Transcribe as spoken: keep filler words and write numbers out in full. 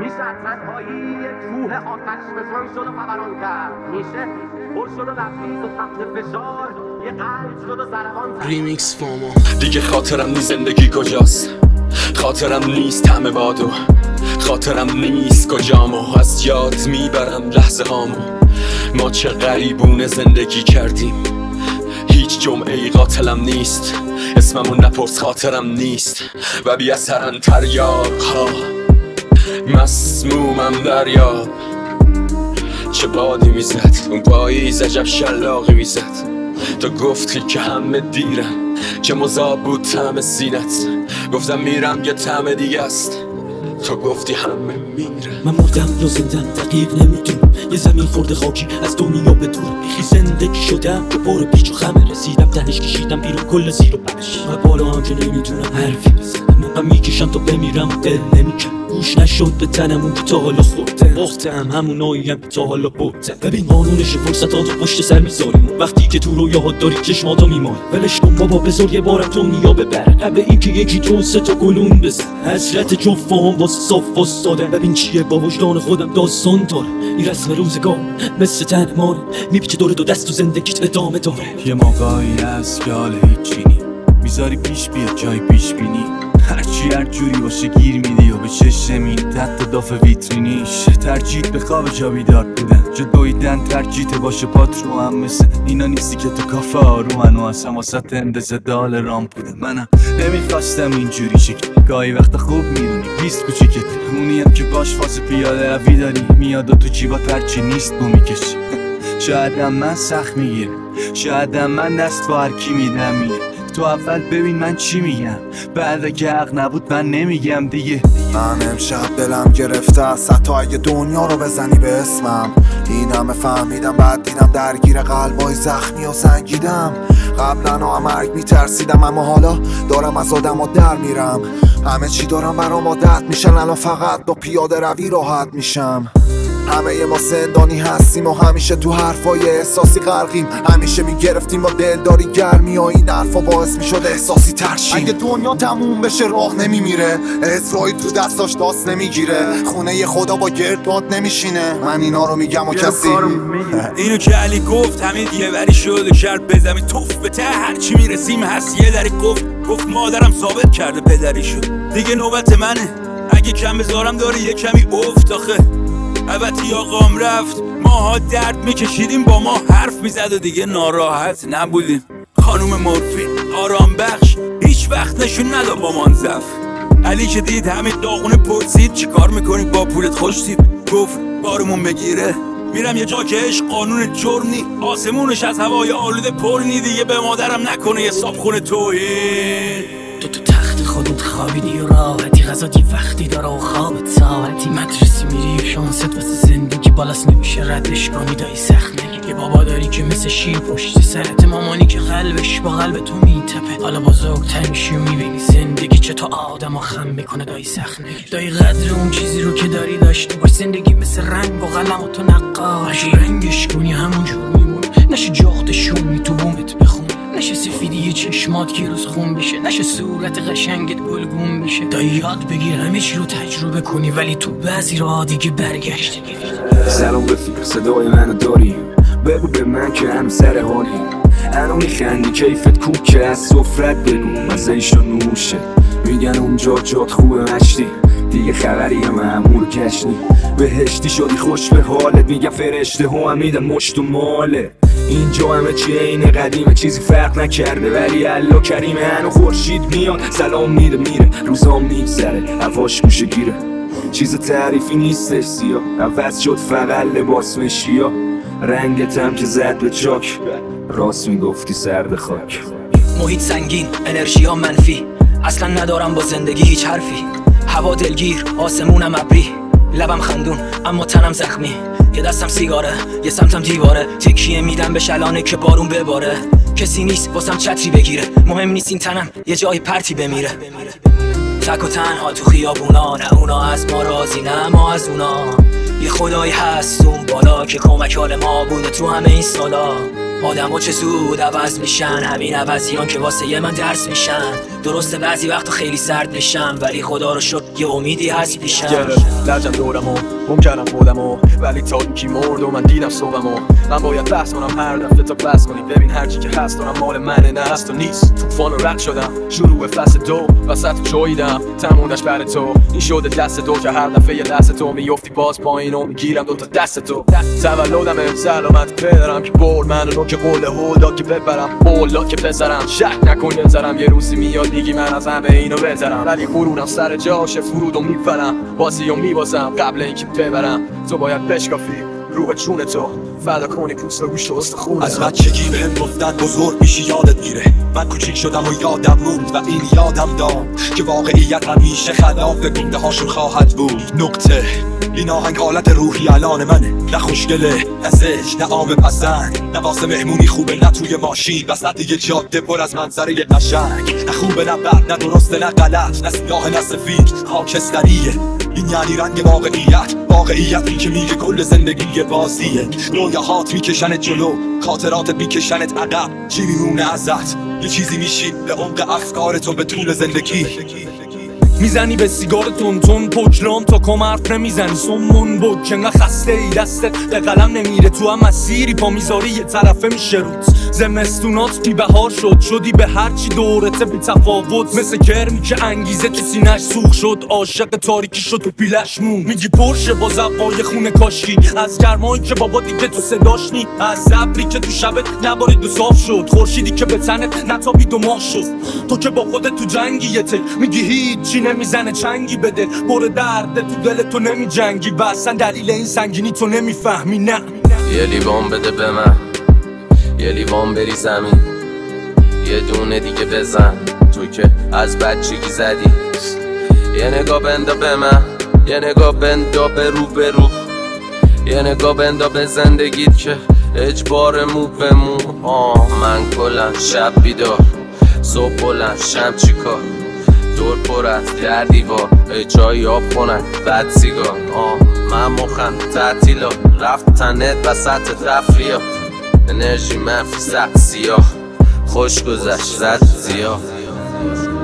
میشه تنهایی یک کوه آتش بزرگ شد و فوران کرد. میشه پر شد و لبریز و تحت فشار یه قلب شد و زرقان کرد. ریمیکس فاما. دیگه خاطرم نیست زندگی کجاست، خاطرم نیست طعم بادو، خاطرم نیست کجامو، از یاد میبرم لحظه هامو. ما چه غریبونه زندگی کردیم، هیچ جمعه ای قاتلم نیست، اسممون نپرس خاطرم نیست و بی اثرن تریاق ها، مسمومم دریاب. چه بادی میزد اون پاییز، عجب شلاقی میزد. تو گفتی که همه دیرن، چه مذاب بود طعم سینت. گفتم میرم یه طعم دیگه است، تو گفتی همه میره. من مردم یا زندم دقیق نمیدونم، یه زمین خورده خاکی از دنیا به دور. بیخی زندگی شدم که بار پیچ و خمه رسیدم تهش، کشیدم بیرون کل زیر و بخش. و بالا هم که نمیتونم حرفی بزنم، من میکشم تا بمیرم و دل نمیکنم. گوش نشد به تنمون که تا حالا خوردم، باختم هموناییم که تا حالا بردم. ببین قانونش فرصتاتو پشت سر میذاریم، وقتی که تو رویاهات داری چشماتو میماری. ولش کن بابا بذار یه بارم دنیا ببره، قبل اینکه یکی تو سه تا گلون بزن. حسرت جفام واسه صاف واسطاده، ببین چیه با وجدان خودم داستان داره. این رسم روزگار مثل تن ماره، میپیچه دور دو دست و زندگیت ادامه داره. یه موقعی هست که حال هیچی نی، میذاری پیش بیاد جای پیش بینی. هرچی هر جوری باشه گیر میدی و به چشم میری تحت داف ویترینیش. ترجیح به خواب جا بیدار بودن، جا دویدن ترجیح باشه پات رو هم مثل اینا نیستی که تو کافه آرومن و اصلا واسط اندازه دال رام بودن. منم نمیخواستم اینجوری شکل، گاهی وقتا خوب میدونی بیست کوچیکت، اونی هم که باش فاز پیاده روی داری میاد و تو جیبات هرچی نیست بو میکشی. شایدم من سخت میگیرم، شایدم من دست با هرکی میدم میگه تو اول ببین من چی میگم، بعد که حق نبود من نمیگم دیگه. من امشب دلم گرفته است حتی اگه دنیا رو بزنی به اسمم. این همه فهمیدم بعد دیدم درگیر قلبای زخمی و سنگیدم. قبلا هم مرگ میترسیدم اما حالا دارم از آدم ها در میرم. همه چی دارم برام عادت میشن، الان فقط با پیاده روی راحت میشم. همه ما زندانی هستیم و همیشه تو حرفای احساسی غرقیم. همیشه میگرفتیم با دلداری گرمی و این حرفا باعث میشد احساسی ترشیم. اگه دنیا تموم بشه راه نمیمیره، اسرایی تو دستاش داست نمیگیره، خونه خدا با گردباد نمیشینه. من اینا رو میگم و کسی اینو که علی گفت همین یه وری شده کرد به زمین توف به ته هرچی میرسیم هست یه دری گفت. گفت مادرم ثابت کرده پدری شد، دیگه نوبت منه. اگه کم بذارم داری یه کمی افت آخه. البته آقام رفت ماها درد میکشیدیم، با ما حرف میزد و دیگه ناراحت نبودیم. خانوم مورفین آرام بخش هیچ وقت نشون نداد با من زف. علی که دید همین داغونه پرسید چی کار میکنی با پولت خوش دید. گفت بارمون بگیره میرم یه جا که عشق قانون جرم نی، آسمونش از هوای آلوده پر نی. دیگه به مادرم نکنه یه صابخونه توهین. تو تو تخت خودت خوابیدی و راحتی، غذا دی وقتی داره و خوابت ساعتی. مدرسی میری شانست واسه زندگی بالاست نمیشه ردش کنی، دایی سخت نگی. یه بابا داری که مثل شیر پشت سرت، مامانی که قلبش با قلب تو میتپه. حالا بزرگتر میشی و میبینی زندگی چه تا آدم خم میکنه، دایی سخت نگی. دایی قدر اون چیزی رو که داری داشته باش، زندگی مثل رنگ و قلم و تو نقاش. رنگش کنی همونجور میمونه، نشه جاختشونی تو بومت بخون، نشه سفیدی چشمات که روز خون بشه، نشه صورت قشنگت گلگون بشه. تا یاد بگیر همه چی رو تجربه کنی، ولی تو بعضی راه دیگه برگشت. سلام رفیق صدای منو داری، بگو به من که هم سر حالی. الان میخندی کیفت کوک که از سفرت بگو مزه‌اش رو نوشه. میگن اونجا جات خوبه مشتی، دیگه خبری معمول کشنی. بهشتی شدی خوش به حالت، میگن فرشته ها هم میدن مشت و ماله. اینجا همه چی عین قدیمه، چیزی فرق نکرده ولی الله کریمه. هنو خورشید میاد سلام میده میره، روزام میگذره هواش گوشه گیره. چیز تعریفی نیستش سیاه، عوض شد فقط لباس مشیا. رنگت هم که زد به چاک، راست میگفتی سرد خاک. محیط سنگین انرژی ها منفی، اصلا ندارم با زندگی هیچ حرفی. هوا دلگیر آسمونم ابری، لبم خندون اما تنم زخمی. یه دستم سیگاره یه سمتم دیواره، تکیه میدم به شلانه که بارون بباره. کسی نیست واسم چتری بگیره، مهم نیست این تنم یه جای پرتی بمیره. تک و تنها تو خیابونا، نه اونا از ما راضی نه ما از اونا. یه خدایی هست اون بالا که کمک حال ما بوده تو همه این سالا. آدم‌ها چه زود عوض میشن، همین عوضیان که واسه یه من درس میشن. درسته بعضی وقتا خیلی سرد میشم، ولی خدا رو شکر یه امیدی هست پیشم. گرفت لجم دورمو گم کردم خودمو، ولی تا این کی مرد و من دیدم صبحمو. من باید بحث کنم هر دفعه تا بس کنی، ببین هرچی که هست دارم مال منه نه هست و نیست. طوفان رو رد شدم شروع فصل دو، وسط جویدم تمومش بر تو. این شده دست تو که هر دفعه یه دست تو میفتی باز پایین و میگیرم دوتا دست تو. تولدم سلامت پدرم که برد منو که قول هولدا که ببرم بولا که بذارم. شک نکن نذارم یه روزی میاد دیگی من از همه اینو بذارم، ولی غرورم سر جاشه فرودو میبرم بازی و میبازم قبل اینکه ببرم. تو باید بشکافی روح چون تو فدا کنی پوست و گوشت و استخونت. از بچگی بهم گفتن بزرگ میشی یادت میره، من کوچیک شدم و یادم موند و این یادم داد که واقعیت همیشه خلاف گفته هاشون خواهد بود. نکته این آهنگ حالت روحی الان منه، نه خوشگله نه زشت نه عام پسند، نه واسه مهمونی خوبه نه توی ماشین وسط یه جاده پر از منظره قشنگ. نه خوبه نه بد نه درسته نه غلط، نه سیاه نه سفید خاکستریه. این یعنی رنگ واقعیت، واقعیتی که میگه کل زندگی بازیه. رویاهات میکشنت جلو، خاطراتت میکشنت عقب. چی میمونه ازت؟ یه چیزی میشی به عمق افکارتو به طول زندگی. میزنی به سیگار تون تون پکرام تا کم حرف نمیزنی سمون بود که انقدر خسته ای دستت به قلم نمیره. تو هم مسیری پا میذاری یه طرفه میشه روت. زمستونات بی بهار شد شدی به هرچی دورته بی تفاوت، مثل کرمی که انگیزه تو سینش سوخ شد. عاشق تاریکی شد تو پیلش مون. میگی پرشه با زبای خونه کاشکی، از گرمایی که بابا دیگه تو صداش نی، از زبری که تو شبت نبارید و صاف شد، خورشیدی که به تنت نتابید و ماه شد. تو که با خودت تو جنگی یه تک میگی هیچی نمیزنه چنگی بده، بر درد تو دل تو نمی جنگی و اصلا دلیل این سنگینی تو نمیفهمی. نه یه لیوان بده به من، یه لیوان بری زمین، یه دونه دیگه بزن توی که از بچگی زدی. یه نگاه بندا به من، یه نگاه بندا به رو به رو، یه نگاه بندا به زندگیت که اجبار مو به مو. آه من کلن شب بیدار صبح بلند شم چی کار، دور پر از در دیوار جایی آب خونک بد سیگار. آه من مخم تعطیلا رفتنت وسط تفریات، انرژی منفی سخت سیاه خوش گذشت زد زیاه.